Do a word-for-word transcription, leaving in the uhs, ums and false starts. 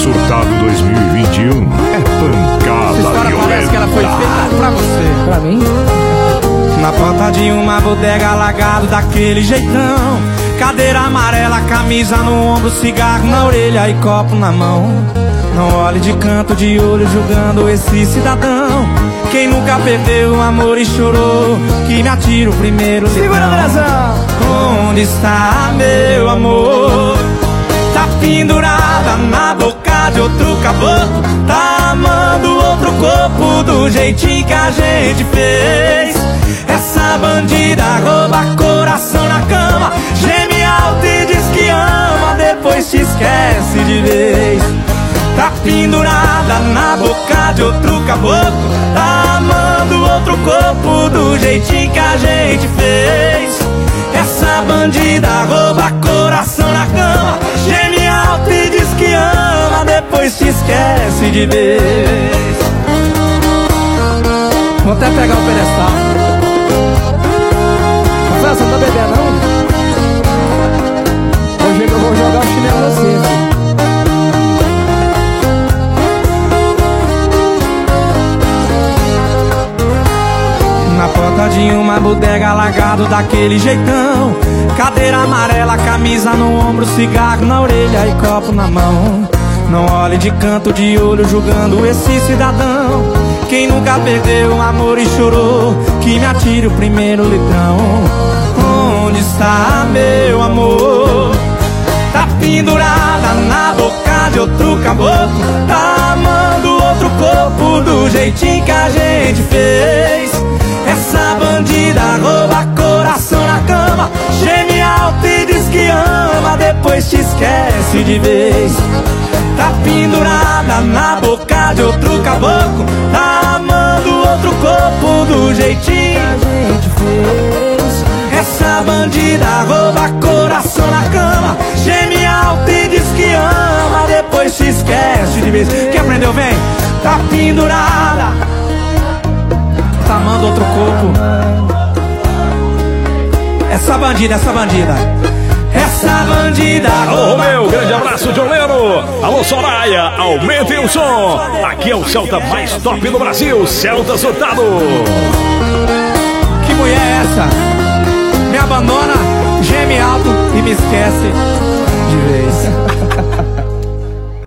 Surtado dois mil e vinte e um é pancada. Essa história violenta. parece que ela foi feita pra você. Pra mim? Na porta de uma bodega, alagado daquele jeitão, cadeira amarela, camisa no ombro, cigarro na orelha e copo na mão. Não olhe de canto de olho julgando esse cidadão. Quem nunca perdeu o amor e chorou, que me atira o primeiro litrão. Segura, Brasão! Onde está meu amor? Tá pendurada na boca de outro caboclo, tá amando outro corpo do jeitinho que a gente fez. Essa bandida rouba coração na cama, geme alto e diz que ama, depois te esquece de vez. Tá pendurada na boca de outro caboclo, tá amando outro corpo do jeitinho que a gente fez. Essa bandida rouba coração na cama, geme alto e diz que ama, depois te esquece de vez. Vou até pegar o pedestal. Rafael, você não tá bebendo, não? Hoje eu vou jogar o chinelo assim, velho. Na porta de uma bodega, alagado daquele jeitão, cadeira amarela, camisa no ombro, cigarro na orelha e copo na mão. Não olhe de canto de olho julgando esse cidadão. Quem nunca perdeu o amor e chorou, que me atire o primeiro litrão. Onde está meu amor? Tá pendurada na boca de outro caboclo, tá amando outro corpo do jeitinho que a gente fez. Essa bandida rouba coração na cama, geme alto e diz que ama, depois te esquece de vez. Tá pendurada na boca de outro caboclo, tá amando outro corpo do jeitinho que a gente fez. Essa bandida rouba coração na cama, geme alto e diz que ama, depois te esquece de vez. Quem aprendeu, vem. Tá pendurada, tá amando outro corpo. Essa bandida, essa bandida, essa bandida. Alô, meu grande abraço, John Leno. Alô, Soraya, aumentem o som. Aqui é o Celta mais top do Brasil, Celta Surtado. Que mulher é essa? Me abandona, geme alto e me esquece de vez.